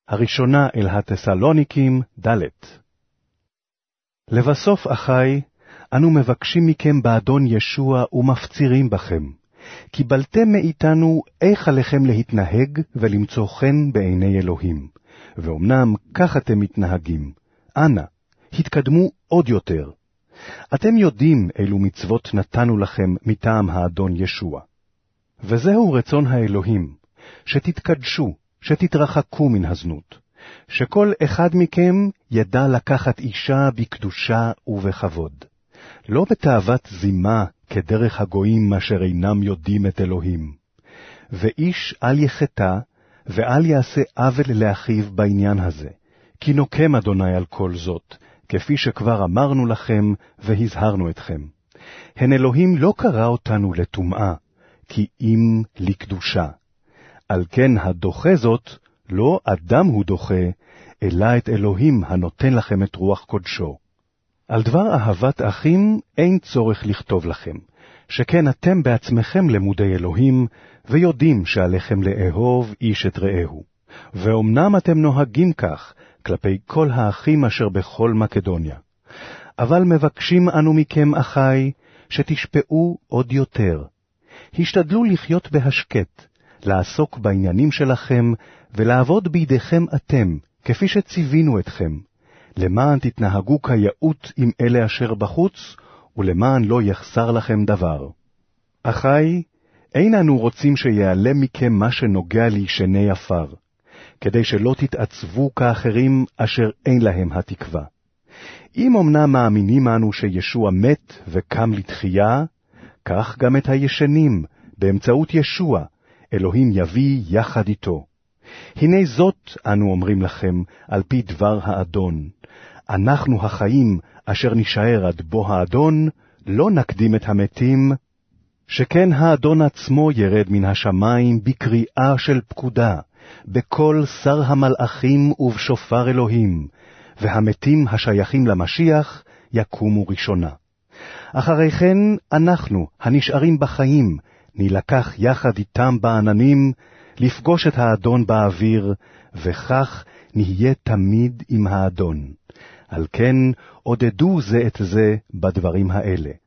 הראשונה אל התסלוניקים ד'. לבסוף, אחי, אנו מבקשים מכם באדון ישוע ומפצירים בכם, קיבלתם מאיתנו איך עליכם להתנהג ולמצוא חן בעיני אלוהים, ואומנם כך אתם מתנהגים. אנא, התקדמו עוד יותר. אתם יודעים אילו מצוות נתנו לכם מטעם האדון ישוע. וזהו רצון האלוהים, שתתקדשו, שתתרחקו מן הזנות, שכל אחד מכם ידע לקחת אישה בקדושה ובכבוד, לא בתאוות זימה כדרך הגויים אשר אינם יודעים את אלוהים. ואיש אל יחטא ואל יעשה עוול לאחיו בעניין הזה, כי נוקם אדוני על כל זאת, כפי שכבר אמרנו לכם והזהרנו אתכם. הן אלוהים לא קרא אותנו לטומאה, כי אם לקדושה. על כן הדוחה זאת, לא אדם הוא דוחה, אלא את אלוהים הנותן לכם את רוח קודשו. על דבר אהבת אחים אין צורך לכתוב לכם, שכן אתם בעצמכם למודי אלוהים, ויודעים שעליכם לאהוב איש את רעהו. ואומנם אתם נוהגים כך, כלפי כל האחים אשר בכל מקדוניה. אבל מבקשים אנו מכם, אחי, שתשפעו עוד יותר. השתדלו לחיות בהשקט, לעסוק בעניינים שלכם, ולעבוד בידיכם אתם, כפי שציווינו אתכם, למען תתנהגו כיאות עם אלה אשר בחוץ, ולמען לא יחסר לכם דבר. אחי, אין אנו רוצים שיעלם מכם מה שנוגע לישני עפר, כדי שלא תתעצבו כאחרים אשר אין להם התקווה. אם אמנם מאמינים אנו שישוע מת וקם לתחייה, כך גם את הישנים, באמצעות ישוע, אלוהים יביא יחד איתו. הנה זאת אנו אומרים לכם על פי דבר האדון, אנחנו החיים אשר נשאר עד בוא האדון, לא נקדים את המתים, שכן האדון עצמו ירד מן השמיים בקריאה של פקודה, בקול שר המלאכים ובשופר אלוהים, והמתים השייכים למשיח יקומו ראשונה. אחרי כן אנחנו, הנשארים בחיים, נלקח יחד איתם בעננים, לפגוש את האדון באוויר, וכך נהיה תמיד עם האדון. על כן עודדו זה את זה בדברים האלה.